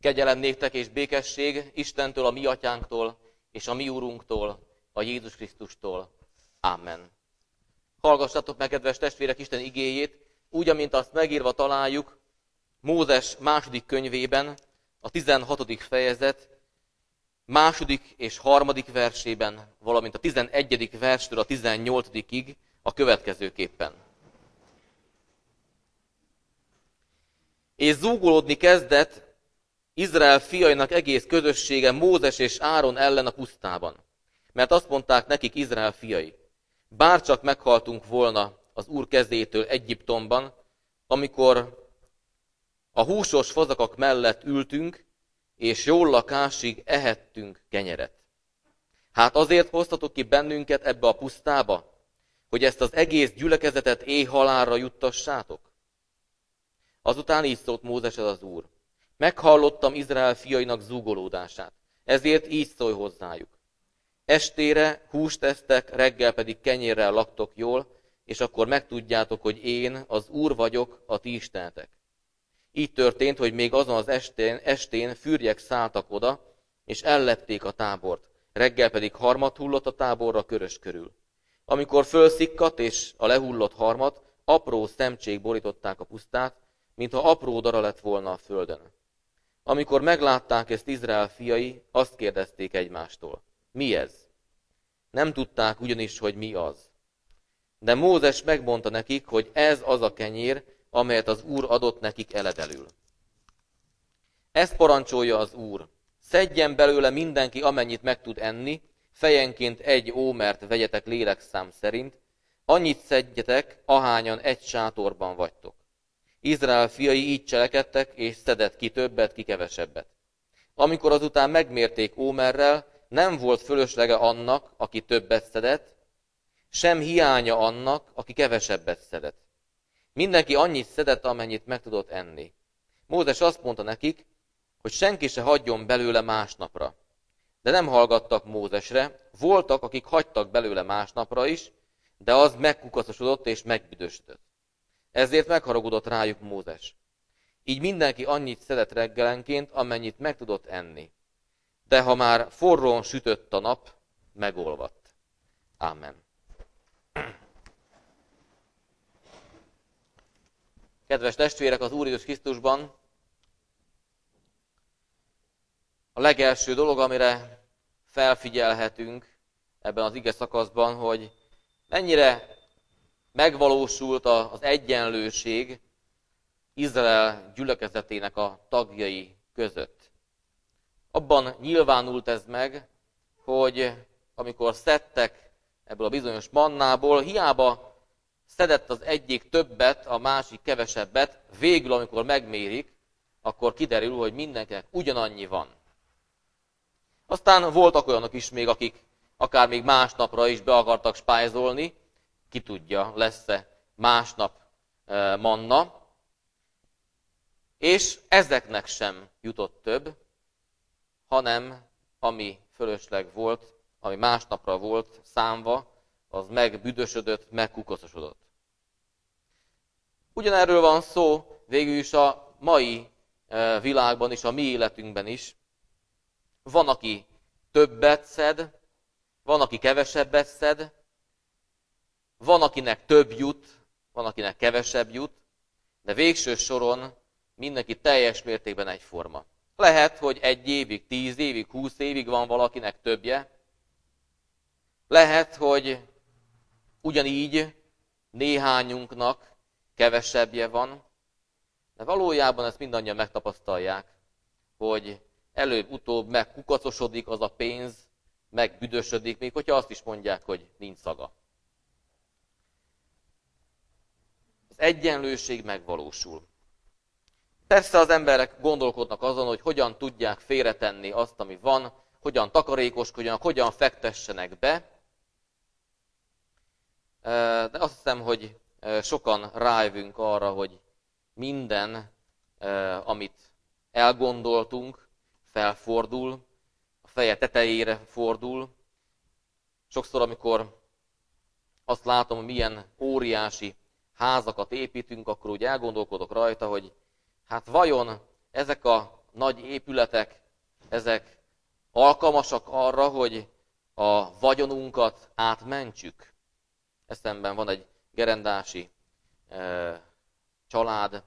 Kegyelem néktek és békesség Istentől, a mi atyánktól, és a mi úrunktól, a Jézus Krisztustól. Amen. Hallgassatok meg, kedves testvérek, Isten igéjét, úgy, amint azt megírva találjuk Mózes második könyvében, a 16. fejezet második és harmadik versében, valamint a 11. verstől a 18-ig a következőképpen. És zúgolódni kezdett Izrael fiainak egész közössége Mózes és Áron ellen a pusztában. Mert azt mondták nekik Izrael fiai, bárcsak meghaltunk volna az Úr kezétől Egyiptomban, amikor a húsos fazakak mellett ültünk, és jól lakásig ehettünk kenyeret. Hát azért hoztatok ki bennünket ebbe a pusztába, hogy ezt az egész gyülekezetet éhhalálra juttassátok? Azután így szólt Mózeshez az Úr. Meghallottam Izrael fiainak zúgolódását, ezért így szólj hozzájuk. Estére húst esztek, reggel pedig kenyérrel laktok jól, és akkor megtudjátok, hogy én, az Úr vagyok, a ti istenetek. Így történt, hogy még azon az estén fürjek szálltak oda, és ellepték a tábort. Reggel pedig harmat hullott a táborra körös körül. Amikor fölszikkadt, és a lehullott harmat, apró szemcsék borították a pusztát, mintha apró dara lett volna a földön. Amikor meglátták ezt Izrael fiai, azt kérdezték egymástól. Mi ez? Nem tudták ugyanis, hogy mi az. De Mózes megmondta nekik, hogy ez az a kenyér, amelyet az Úr adott nekik eledelül. Ezt parancsolja az Úr. Szedjen belőle mindenki, amennyit meg tud enni, fejenként 1 ómert vegyetek lélekszám szerint, annyit szedjetek, ahányan egy sátorban vagytok. Izrael fiai így cselekedtek, és szedett ki többet, ki kevesebbet. Amikor azután megmérték ómerrel, nem volt fölöslege annak, aki többet szedett, sem hiánya annak, aki kevesebbet szedett. Mindenki annyit szedett, amennyit meg tudott enni. Mózes azt mondta nekik, hogy senki se hagyjon belőle másnapra. De nem hallgattak Mózesre, voltak, akik hagytak belőle másnapra is, de az megkukaszosodott és megbüdösödött. Ezért megharagudott rájuk Mózes. Így mindenki annyit szedett reggelenként, amennyit meg tudott enni. De ha már forrón sütött a nap, megolvadt. Ámen. Kedves testvérek, az Úr Jézus Krisztusban a legelső dolog, amire felfigyelhetünk ebben az ige szakaszban, hogy mennyire megvalósult az egyenlőség Izrael gyülekezetének a tagjai között. Abban nyilvánult ez meg, hogy amikor szedtek ebből a bizonyos mannából, hiába szedett az egyik többet, a másik kevesebbet, végül, amikor megmérik, akkor kiderül, hogy mindenkinek ugyanannyi van. Aztán voltak olyanok is még, akik akár még másnapra is be akartak spájzolni, ki tudja, lesz-e másnap manna, és ezeknek sem jutott több, hanem ami fölösleg volt, ami másnapra volt számva, az megbüdösödött, megkukaszosodott. Ugyanerről van szó végül is a mai világban is, a mi életünkben is. Van, aki többet szed, van, aki kevesebbet szed, van, akinek több jut, van, akinek kevesebb jut, de végső soron mindenki teljes mértékben egyforma. Lehet, hogy 1 évig, 10 évig, 20 évig van valakinek többje. Lehet, hogy ugyanígy néhányunknak kevesebbje van, de valójában ezt mindannyian megtapasztalják, hogy előbb-utóbb megkukacosodik az a pénz, megbüdösödik, még hogyha azt is mondják, hogy nincs szaga. Az egyenlőség megvalósul. Persze az emberek gondolkodnak azon, hogy hogyan tudják félretenni azt, ami van, hogyan takarékoskodjanak, hogyan fektessenek be, de azt hiszem, hogy sokan rájövünk arra, hogy minden, amit elgondoltunk, felfordul, a feje tetejére fordul. Sokszor, amikor azt látom, hogy milyen óriási házakat építünk, akkor úgy elgondolkodok rajta, hogy hát vajon ezek a nagy épületek, ezek alkalmasak arra, hogy a vagyonunkat átmentsük. Eszemben van egy gerendási család,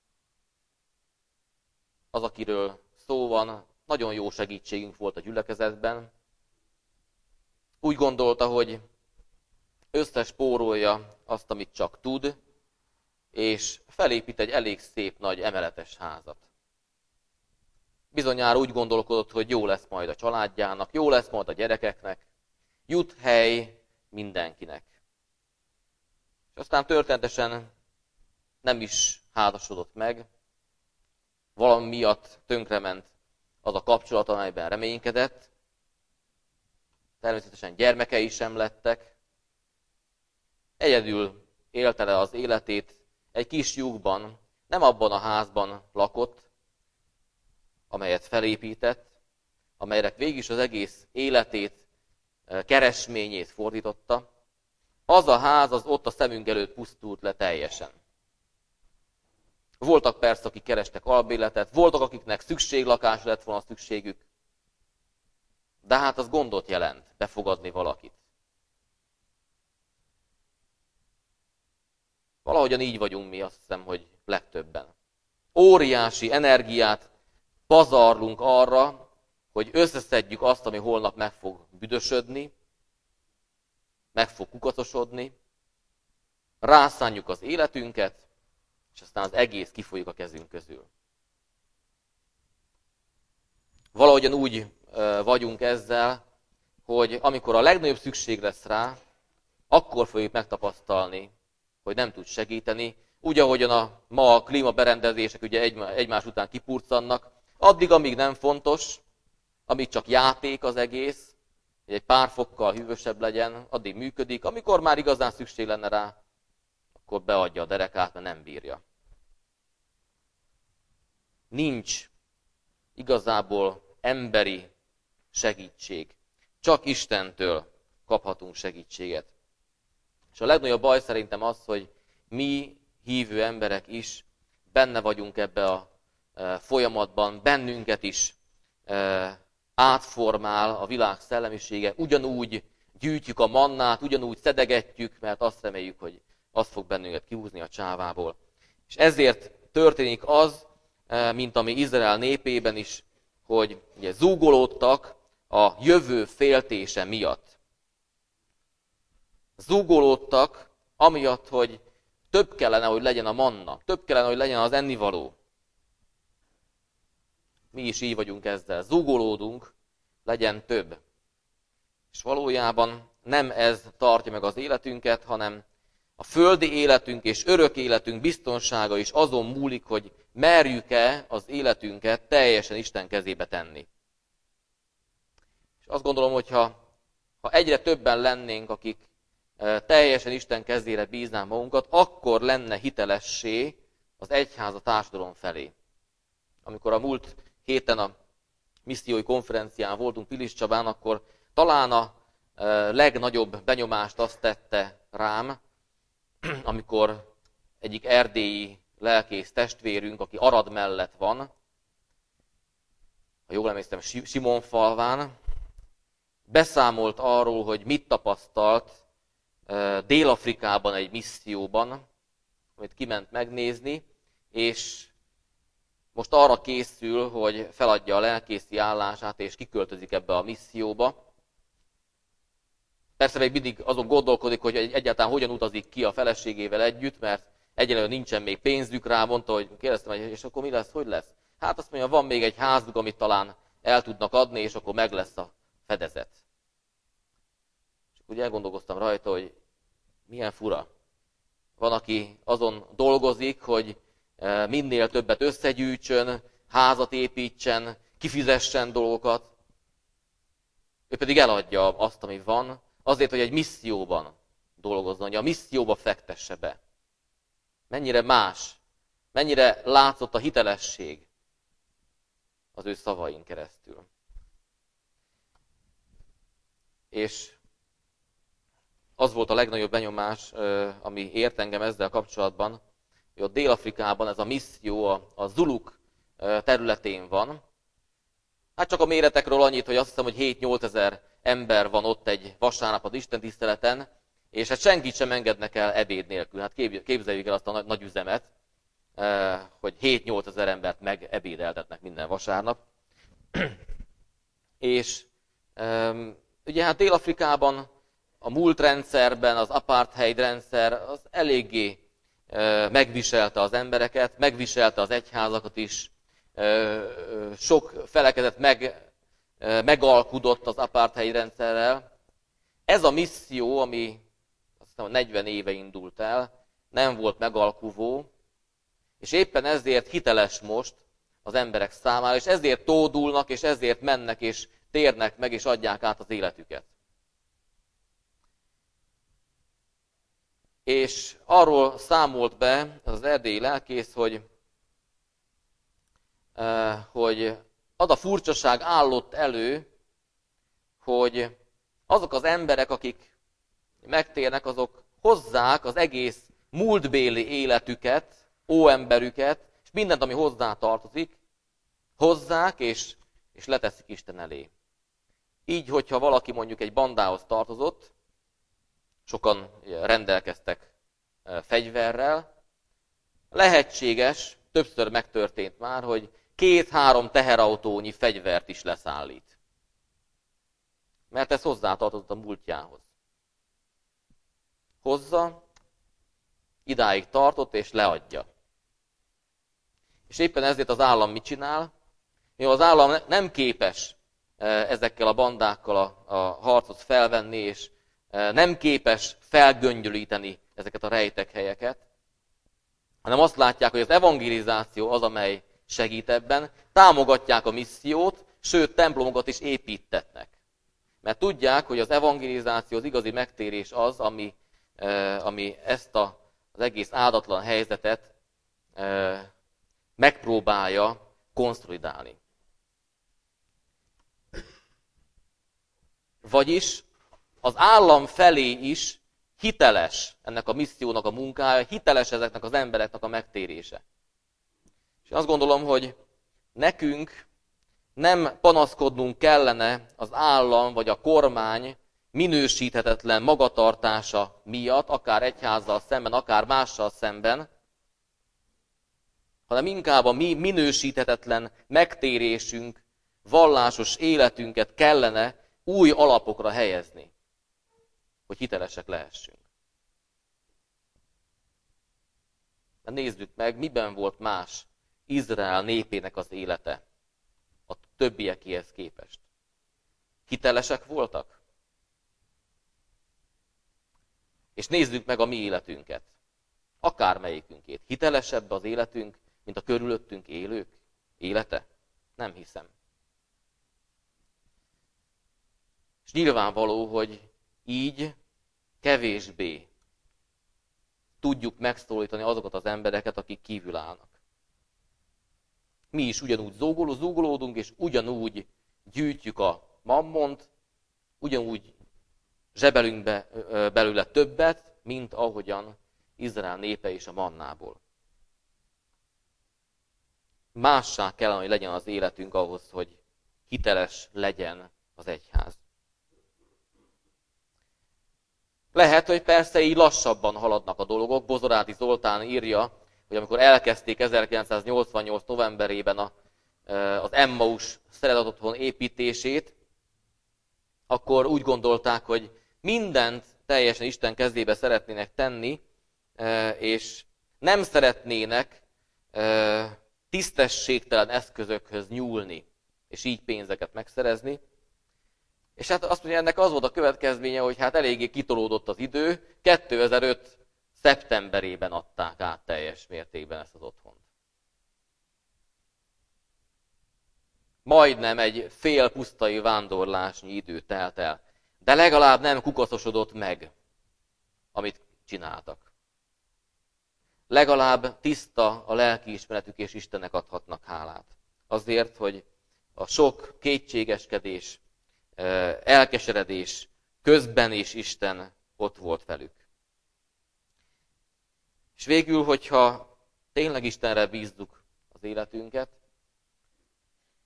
az, akiről szó van, nagyon jó segítségünk volt a gyülekezetben. Úgy gondolta, hogy összespórolja azt, amit csak tud, és felépít egy elég szép nagy emeletes házat. Bizonyára úgy gondolkodott, hogy jó lesz majd a családjának, jó lesz majd a gyerekeknek, jut hely mindenkinek. És aztán történetesen nem is házasodott meg, valami miatt tönkrement az a kapcsolat, amelyben reménykedett. Természetesen gyermekei sem lettek. Egyedül élte le az életét egy kis lyukban, nem abban a házban lakott, amelyet felépített, amelyre végig is az egész életét, keresményét fordította. Az a ház az ott a szemünk előtt pusztult le teljesen. Voltak persze, akik kerestek albérletet, voltak, akiknek szükséglakásra lett volna szükségük, de hát az gondot jelent befogadni valakit. Valahogyan így vagyunk mi, azt hiszem, hogy legtöbben. Óriási energiát pazarlunk arra, hogy összeszedjük azt, ami holnap meg fog büdösödni, meg fog kukacosodni, rászánjuk az életünket, és aztán az egész kifolyik a kezünk közül. Valahogyan úgy vagyunk ezzel, hogy amikor a legnagyobb szükség lesz rá, akkor fogjuk megtapasztalni, hogy nem tud segíteni. Úgy, ahogyan ma a klímaberendezések ugye egymás után kipurcannak, addig, amíg nem fontos, amíg csak játék az egész, hogy egy pár fokkal hűvösebb legyen, addig működik. Amikor már igazán szükség lenne rá, akkor beadja a derekát, mert nem bírja. Nincs igazából emberi segítség. Csak Istentől kaphatunk segítséget. És a legnagyobb baj szerintem az, hogy mi hívő emberek is benne vagyunk ebbe a folyamatban, bennünket is átformál a világ szellemisége, ugyanúgy gyűjtjük a mannát, ugyanúgy szedegetjük, mert azt reméljük, hogy az fog bennünket kihúzni a csávából. És ezért történik az, mint ami Izrael népében is, hogy ugye zúgolódtak a jövő féltése miatt. Zúgolódtak amiatt, hogy több kellene, hogy legyen a manna, több kellene, hogy legyen az ennivaló. Mi is így vagyunk ezzel. Zúgolódunk, legyen több. És valójában nem ez tartja meg az életünket, hanem a földi életünk és örök életünk biztonsága is azon múlik, hogy merjük-e az életünket teljesen Isten kezébe tenni. És azt gondolom, hogy ha egyre többen lennénk, akik teljesen Isten kezére bíznánk magunkat, akkor lenne hitelessé az egyház a társadalom felé. Amikor a múlt héten a missziói konferencián voltunk Piliscsabán, akkor talán a legnagyobb benyomást azt tette rám, amikor egyik erdélyi lelkész testvérünk, aki Arad mellett van, ha jól emlékszem, Simonfalván, beszámolt arról, hogy mit tapasztalt Dél-Afrikában egy misszióban, amit kiment megnézni, és most arra készül, hogy feladja a lelkészi állását, és kiköltözik ebbe a misszióba. Persze még mindig azon gondolkodik, hogy egyáltalán hogyan utazik ki a feleségével együtt, mert egyelőre nincsen még pénzük rá, mondta, hogy kérdeztem, és akkor mi lesz, hogy lesz? Hát azt mondja, van még egy házuk, amit talán el tudnak adni, és akkor meg lesz a fedezet. És úgy elgondolkoztam rajta, hogy milyen fura. Van, aki azon dolgozik, hogy minél többet összegyűjtsön, házat építsen, kifizessen dolgokat. Ő pedig eladja azt, ami van, azért, hogy egy misszióban dolgozzon, hogy a misszióba fektesse be. Mennyire más, mennyire látszott a hitelesség az ő szavain keresztül. És az volt a legnagyobb benyomás, ami ért engem ezzel kapcsolatban, hogy ott Dél-Afrikában ez a misszió a zuluk területén van. Hát csak a méretekről annyit, hogy azt hiszem, hogy 7-8 ezer ember van ott egy vasárnap az istentiszteleten, és hát senkit sem engednek el ebéd nélkül. Hát képzeljük el azt a nagy üzemet, hogy 7-8 ezer embert megebédeltetnek minden vasárnap. És ugye hát Dél-Afrikában, a múltrendszerben az apartheid rendszer az eléggé megviselte az embereket, megviselte az egyházakat is, sok felekezet megalkudott az apartheid rendszerrel. Ez a misszió, ami azt hiszem 40 éve indult el, nem volt megalkuvó, és éppen ezért hiteles most az emberek számára, és ezért tódulnak, és ezért mennek, és térnek meg, és adják át az életüket. És arról számolt be az erdélyi lelkész, hogy az a furcsaság állott elő, hogy azok az emberek, akik megtérnek, azok hozzák az egész múltbéli életüket, óemberüket, és mindent, ami hozzá tartozik, hozzák és leteszik Isten elé. Így, hogyha valaki mondjuk egy bandához tartozott, sokan rendelkeztek fegyverrel, lehetséges, többször megtörtént már, hogy 2-3 teherautónyi fegyvert is leszállít. Mert ez hozzátartozott a múltjához. Hozza, idáig tartott és leadja. És éppen ezért az állam mit csinál? Mivel az állam nem képes ezekkel a bandákkal a harcot felvenni, és nem képes felgöngyölíteni ezeket a rejtek helyeket, hanem azt látják, hogy az evangelizáció az, amely segít ebben, támogatják a missziót, sőt, templomokat is építetnek. Mert tudják, hogy az evangelizáció, az igazi megtérés az, ami ezt az egész áldatlan helyzetet megpróbálja konszolidálni. Vagyis az állam felé is hiteles ennek a missziónak a munkája, hiteles ezeknek az embereknek a megtérése. És azt gondolom, hogy nekünk nem panaszkodnunk kellene az állam vagy a kormány minősíthetetlen magatartása miatt, akár egyházzal szemben, akár mással szemben, hanem inkább a mi minősíthetetlen megtérésünk, vallásos életünket kellene új alapokra helyezni, hogy hitelesek lehessünk. De nézzük meg, miben volt más Izrael népének az élete a többiekéhez képest. Hitelesek voltak? És nézzük meg a mi életünket. Akármelyikünkét. Hitelesebb az életünk, mint a körülöttünk élők élete? Nem hiszem. És nyilvánvaló, hogy így kevésbé tudjuk megszólítani azokat az embereket, akik kívül állnak. Mi is ugyanúgy zúgolódunk, és ugyanúgy gyűjtjük a mammont, ugyanúgy zsebelünk belőle többet, mint ahogyan Izrael népe is a mannából. Mássá kellene, hogy legyen az életünk ahhoz, hogy hiteles legyen az egyház. Lehet, hogy persze így lassabban haladnak a dolgok. Bozoráti Zoltán írja, hogy amikor elkezdték 1988. novemberében az Emmaus szeretetotthon építését, akkor úgy gondolták, hogy mindent teljesen Isten kezébe szeretnének tenni, és nem szeretnének tisztességtelen eszközökhöz nyúlni, és így pénzeket megszerezni. És hát azt mondja, ennek az volt a következménye, hogy hát eléggé kitolódott az idő, 2005. szeptemberében adták át teljes mértékben ezt az otthont. Majdnem egy fél pusztai vándorlásnyi idő telt el, de legalább nem kukaszosodott meg, amit csináltak. Legalább tiszta a lelkiismeretük, és Istennek adhatnak hálát. Azért, hogy a sok kétségeskedés, elkeseredés közben is Isten ott volt velük. És végül, hogyha tényleg Istenre bízzuk az életünket,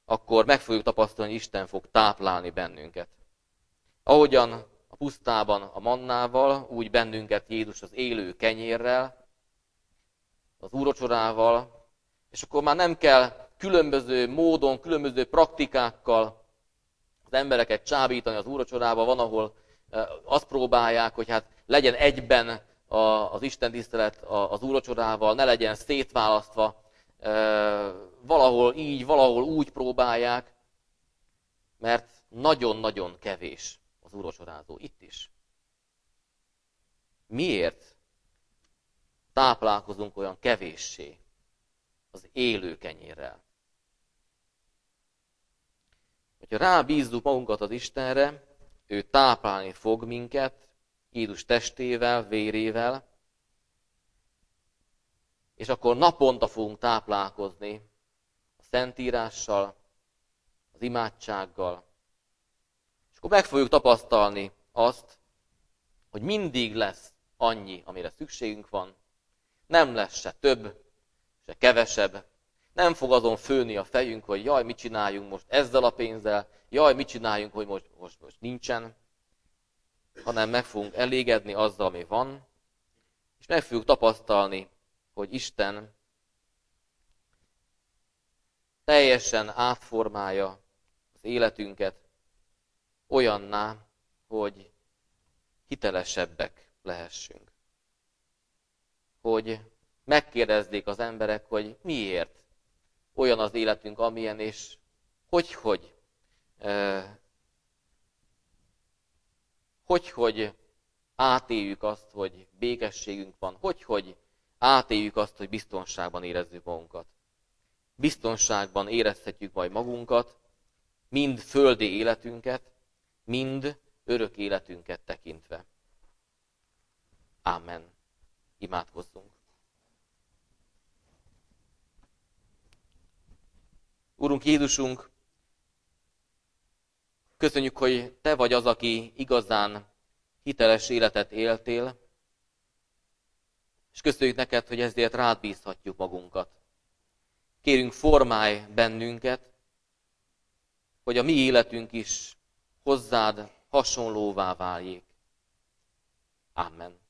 akkor meg fogjuk tapasztalni, hogy Isten fog táplálni bennünket. Ahogyan a pusztában a mannával, úgy bennünket Jézus az élő kenyérrel, az úrvacsorával, és akkor már nem kell különböző módon, különböző praktikákkal az embereket csábítani az úrvacsorába. Van, ahol azt próbálják, hogy hát legyen egyben az Isten tisztelet az úrvacsorával, ne legyen szétválasztva, valahol így, valahol úgy próbálják, mert nagyon-nagyon kevés az úrvacsorázó itt is. Miért táplálkozunk olyan kevéssé az élő kenyérrel? Hogyha rábízzuk magunkat az Istenre, ő táplálni fog minket Jézus testével, vérével, és akkor naponta fogunk táplálkozni a Szentírással, az imádsággal, és akkor meg fogjuk tapasztalni azt, hogy mindig lesz annyi, amire szükségünk van, nem lesz se több, se kevesebb, nem fog azon főni a fejünk, hogy jaj, mit csináljunk most ezzel a pénzzel, jaj, mit csináljunk, hogy most nincsen, hanem meg fogunk elégedni azzal, ami van, és meg fogjuk tapasztalni, hogy Isten teljesen átformálja az életünket olyanná, hogy hitelesebbek lehessünk. Hogy megkérdezzék az emberek, hogy miért olyan az életünk, amilyen, és hogy átéljük azt, hogy békességünk van, hogy átéljük azt, hogy biztonságban érezzük magunkat. Biztonságban érezhetjük majd magunkat, mind földi életünket, mind örök életünket tekintve. Ámen. Imádkozzunk. Úrunk Jézusunk, köszönjük, hogy Te vagy az, aki igazán hiteles életet éltél, és köszönjük neked, hogy ezért rád bízhatjuk magunkat. Kérünk, formálj bennünket, hogy a mi életünk is hozzád hasonlóvá váljék. Amen.